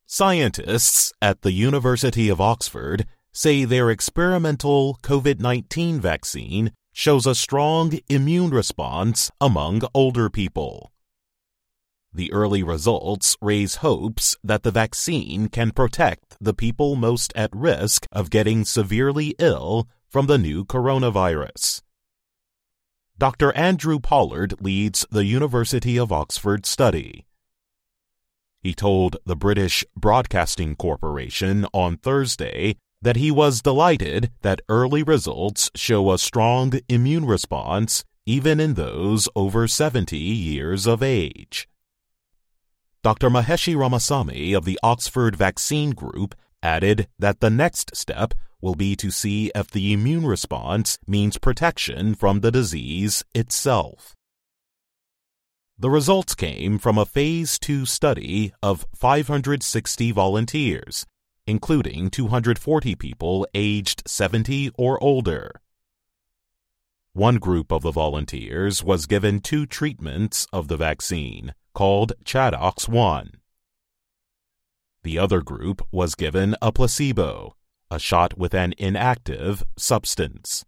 Scientists at the University of Oxford say their experimental COVID-19 vaccine shows a strong immune response among older people. The early results raise hopes that the vaccine can protect the people most at risk of getting severely ill from the new coronavirus. Dr. Andrew Pollard leads the University of Oxford study. He told the British Broadcasting Corporation on Thursday that he was delighted that early results show a strong immune response even in those over 70 years of age. Dr. Maheshi Ramasamy of the Oxford Vaccine Group added that the next step will be to see if the immune response means protection from the disease itself. The results came from a Phase 2 study of 560 volunteers, including 240 people aged 70 or older. One group of the volunteers was given 2 treatments of the vaccine, called ChAdOx 1. The other group was given a placebo, a shot with an inactive substance.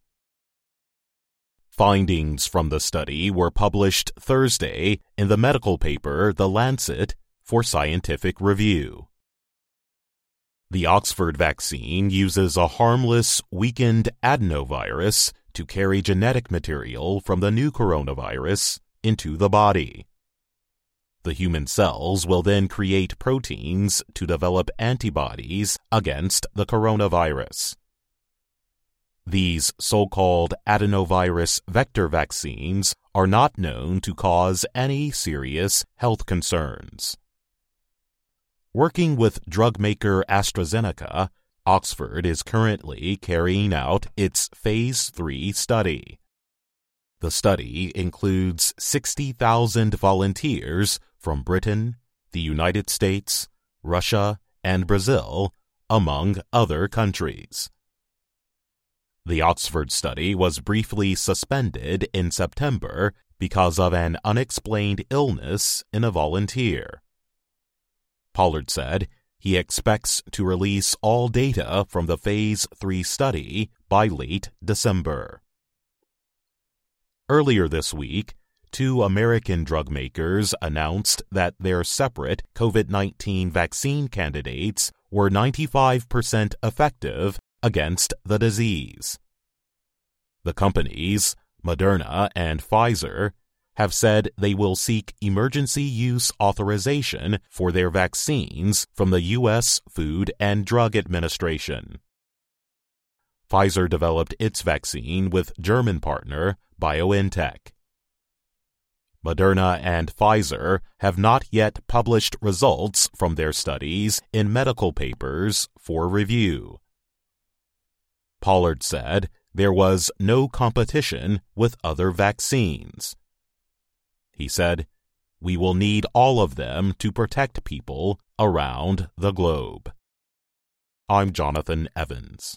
Findings from the study were published Thursday in the medical paper The Lancet for scientific review. The Oxford vaccine uses a harmless, weakened adenovirus to carry genetic material from the new coronavirus into the body. The human cells will then create proteins to develop antibodies against the coronavirus. These so-called adenovirus vector vaccines are not known to cause any serious health concerns. Working with drug maker AstraZeneca, Oxford is currently carrying out its Phase 3 study. The study includes 60,000 volunteers from Britain, the United States, Russia, and Brazil, among other countries. The Oxford study was briefly suspended in September because of an unexplained illness in a volunteer. Pollard said he expects to release all data from the Phase 3 study by late December. Earlier this week, 2 American drug makers announced that their separate COVID-19 vaccine candidates were 95% effective against the disease. The companies, Moderna and Pfizer, have said they will seek emergency use authorization for their vaccines from the U.S. Food and Drug Administration. Pfizer developed its vaccine with German partner BioNTech. Moderna and Pfizer have not yet published results from their studies in medical papers for review. Pollard said there was no competition with other vaccines. He said, "We will need all of them to protect people around the globe." I'm Jonathan Evans.